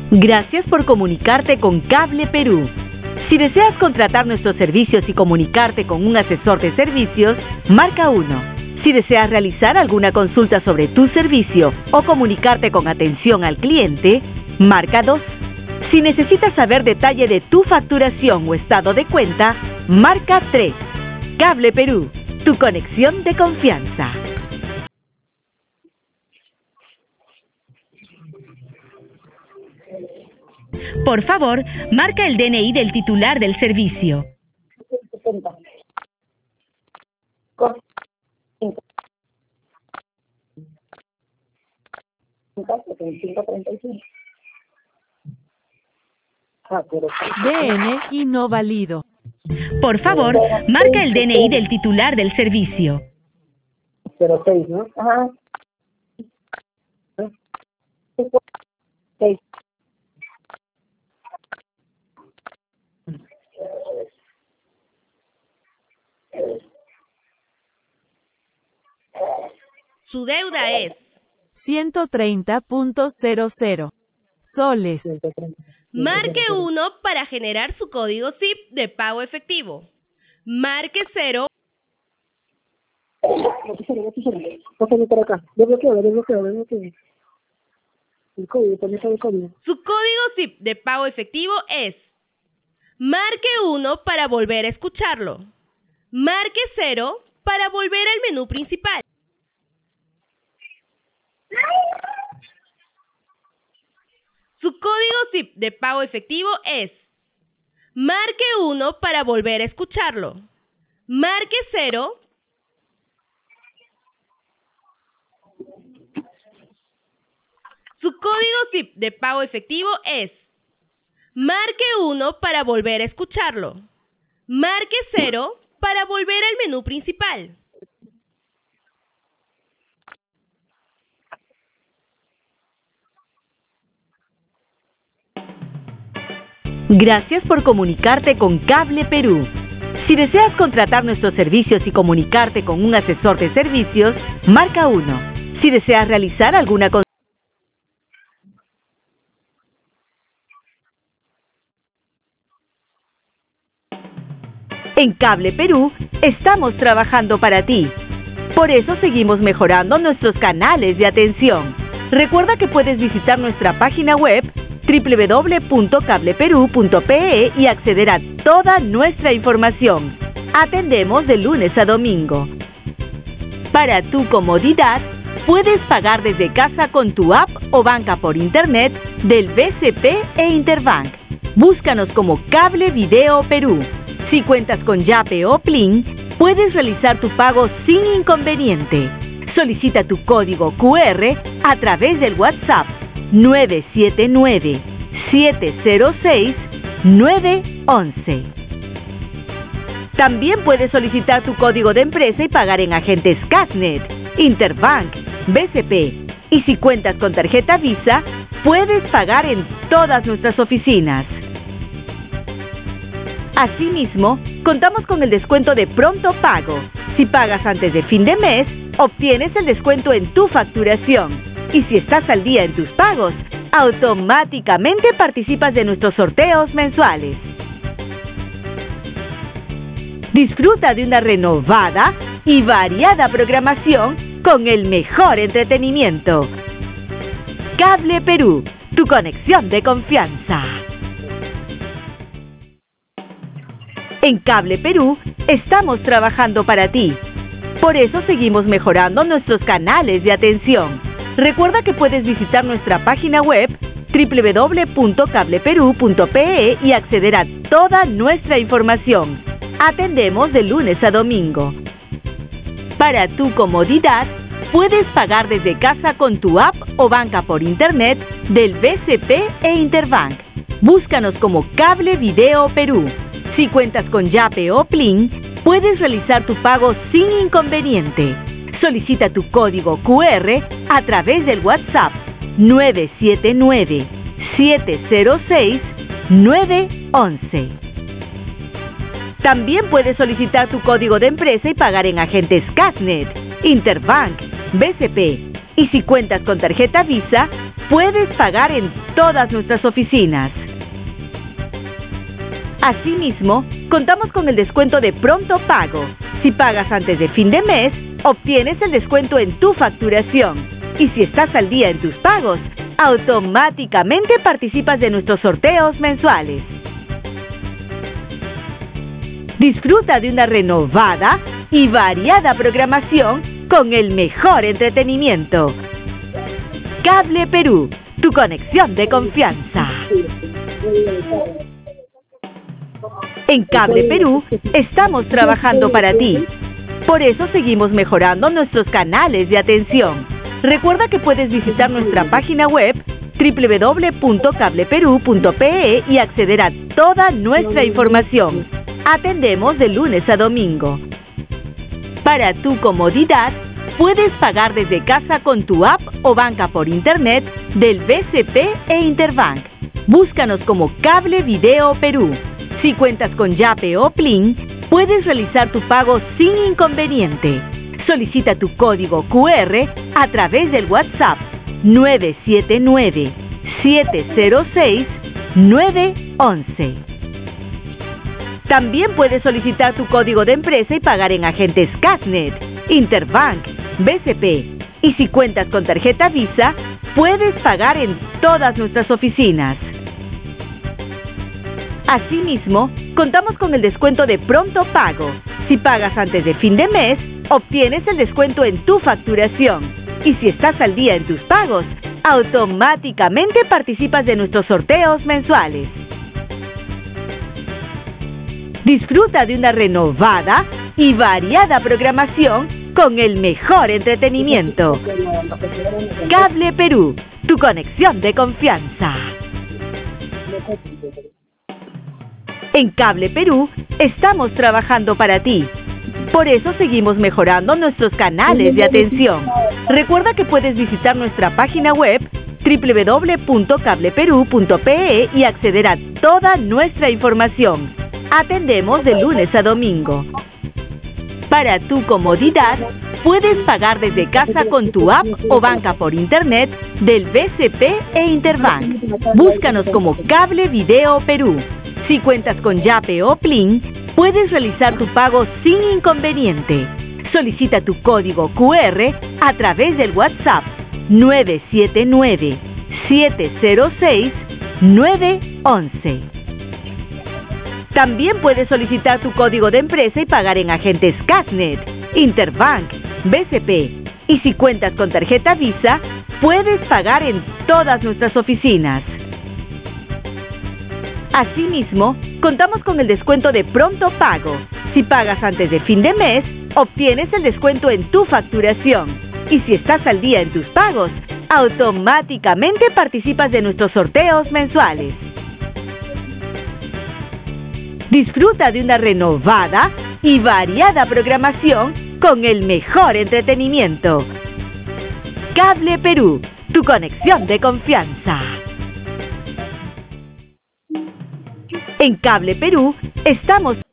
Gracias por comunicarte con Cable Perú. Si deseas contratar nuestros servicios y comunicarte con un asesor de servicios, marca 1. Si deseas realizar alguna consulta sobre tu servicio o comunicarte con atención al cliente, marca 2. Si necesitas saber detalle de tu facturación o estado de cuenta, marca 3. Cable Perú, tu conexión de confianza. Por favor, marca el DNI del titular del servicio. 535. DNI no válido. Por favor, marca el DNI del titular del servicio. 06, ¿no? Ajá. 6. Su deuda es 130.00 soles. Marque 1 para generar su código SIP de pago efectivo. Marque 0. Por acá. Desbloqueo. El código, también sabe el código. Su código SIP de pago efectivo es. Marque 1 para volver a escucharlo. Marque 0 para volver al menú principal. Su código SIP de pago efectivo es. Marque 1 para volver a escucharlo. Marque 0. Su código SIP de pago efectivo es. Marque 1 para volver a escucharlo. Marque 0 para volver al menú principal. Gracias por comunicarte con Cable Perú. Si deseas contratar nuestros servicios y comunicarte con un asesor de servicios, marca 1. Si deseas realizar alguna consulta, en Cable Perú estamos trabajando para ti. Por eso seguimos mejorando nuestros canales de atención. Recuerda que puedes visitar nuestra página web www.cableperú.pe y acceder a toda nuestra información. Atendemos de lunes a domingo. Para tu comodidad, puedes pagar desde casa con tu app o banca por internet del BCP e Interbank. Búscanos como Cable Video Perú. Si cuentas con Yape o Plin, puedes realizar tu pago sin inconveniente. Solicita tu código QR a través del WhatsApp 979-706-911. También puedes solicitar tu código de empresa y pagar en agentes Casnet, Interbank, BCP. Y si cuentas con tarjeta Visa, puedes pagar en todas nuestras oficinas. Asimismo, contamos con el descuento de pronto pago. Si pagas antes de fin de mes, obtienes el descuento en tu facturación. Y si estás al día en tus pagos, automáticamente participas de nuestros sorteos mensuales. Disfruta de una renovada y variada programación con el mejor entretenimiento. Cable Perú, tu conexión de confianza. En Cable Perú estamos trabajando para ti. Por eso seguimos mejorando nuestros canales de atención. Recuerda que puedes visitar nuestra página web www.cableperú.pe y acceder a toda nuestra información. Atendemos de lunes a domingo. Para tu comodidad, puedes pagar desde casa con tu app o banca por internet del BCP e Interbank. Búscanos como Cable Video Perú. Si cuentas con Yape o Plin, puedes realizar tu pago sin inconveniente. Solicita tu código QR a través del WhatsApp 979-706-911. También puedes solicitar tu código de empresa y pagar en agentes Casnet, Interbank, BCP. Y si cuentas con tarjeta Visa, puedes pagar en todas nuestras oficinas. Asimismo, contamos con el descuento de pronto pago. Si pagas antes de fin de mes, obtienes el descuento en tu facturación. Y si estás al día en tus pagos, automáticamente participas de nuestros sorteos mensuales. Disfruta de una renovada y variada programación con el mejor entretenimiento. Cable Perú, tu conexión de confianza. En Cable Perú estamos trabajando para ti. Por eso seguimos mejorando nuestros canales de atención. Recuerda que puedes visitar nuestra página web www.cableperú.pe y acceder a toda nuestra información. Atendemos de lunes a domingo. Para tu comodidad, puedes pagar desde casa con tu app o banca por internet del BCP e Interbank. Búscanos como Cable Video Perú. Si cuentas con Yape o Plin, puedes realizar tu pago sin inconveniente. Solicita tu código QR a través del WhatsApp 979-706-911. También puedes solicitar tu código de empresa y pagar en agentes Casnet, Interbank, BCP. Y si cuentas con tarjeta Visa, puedes pagar en todas nuestras oficinas. Asimismo, contamos con el descuento de pronto pago. Si pagas antes de fin de mes, obtienes el descuento en tu facturación. Y si estás al día en tus pagos, automáticamente participas de nuestros sorteos mensuales. Disfruta de una renovada y variada programación con el mejor entretenimiento. Cable Perú, tu conexión de confianza. En Cable Perú estamos trabajando para ti. Por eso seguimos mejorando nuestros canales de atención. Recuerda que puedes visitar nuestra página web www.cableperú.pe y acceder a toda nuestra información. Atendemos de lunes a domingo. Para tu comodidad, puedes pagar desde casa con tu app o banca por internet del BCP e Interbank. Búscanos como Cable Video Perú. Si cuentas con Yape o Plin, puedes realizar tu pago sin inconveniente. Solicita tu código QR a través del WhatsApp 979-706-911. También puedes solicitar tu código de empresa y pagar en agentes Casnet, Interbank, BCP. Y si cuentas con tarjeta Visa, puedes pagar en todas nuestras oficinas. Asimismo, contamos con el descuento de pronto pago. Si pagas antes de fin de mes, obtienes el descuento en tu facturación. Y si estás al día en tus pagos, automáticamente participas de nuestros sorteos mensuales. Disfruta de una renovada y variada programación con el mejor entretenimiento. Cable Perú, tu conexión de confianza. En Cable Perú estamos